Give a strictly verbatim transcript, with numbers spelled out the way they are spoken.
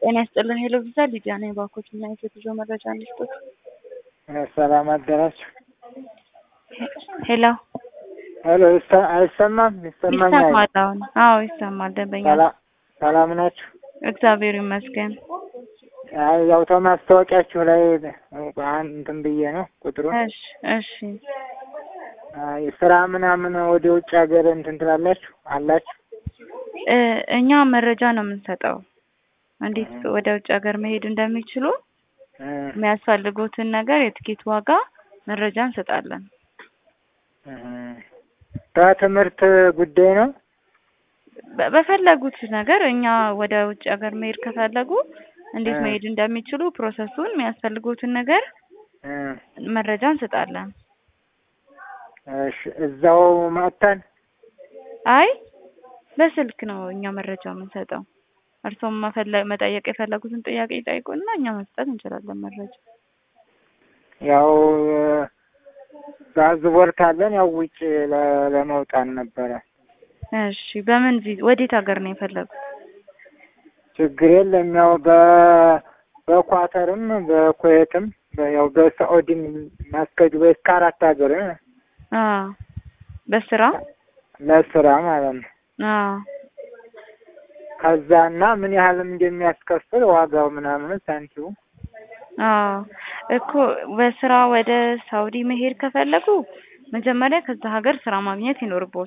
ጤና ይስጥልን ሄሎ ቪዛ ሊዲያ ነኝ። ባንኮች እና የጉዞ መረጃ እንስጡት። ሰላም አደራችሁ። ሄሎ ሄሎ አይሰማም? ይሰማኛል። ይሰማል አሁን? አዎ ይሰማል። ደንበኛ ሰላም ናችሁ? እግዚአብሔር ይመስገን። አይ ያው ማስታወቂያችሁ ላይ እንትን ብዬ ነው ቁጥሩ። እሺ እሺ። አይ ስራ ምናምን ወደ ውጭ ሀገር እንትን ትላላችሁ አላችሁ? እኛ መረጃ ነው የምንሰጠው እንዴት ወደ ውጭ ሀገር መሄድ እንደሚችሉ የሚያስፈልጉትን ነገር የትኬት ዋጋ መረጃ እንሰጣለን። በትምህርት ጉዳይ ነው በፈለጉት ነገር እኛ ወደ ውጭ ሀገር መሄድ ከፈለጉ እንዴት መሄድ እንደሚችሉ ፕሮሰሱን የሚያስፈልጉትን ነገር መረጃ እንሰጣለን። እሺ እዛው ማጣን አይ በስልክ ነው እኛ መረጃ የምንሰጠው። እርሶም መጠየቅ የፈለጉትን ጥያቄ ይጠይቁና እኛ መስጠት እንችላለን መረጃ። ያው ፓስፖርት አለን ያው ውጭ ለመውጣት ነበረ። እሺ በምን ወዴት ሀገር ነው የፈለጉት? ችግር የለም ያው በ በኳተርም በኩዌትም ያው በሳዑዲም ማስከጅ ወይ ከአራት ሀገር አ በስራ ለስራ ማለት ነው። አዎ ከዛና ምን ያህል እንደሚያስከፍል ዋጋው ምናምን ሳንቲው። አዎ እኮ በስራ ወደ ሳውዲ መሄድ ከፈለጉ መጀመሪያ ከዛ ሀገር ስራ ማግኘት ይኖርቦታል።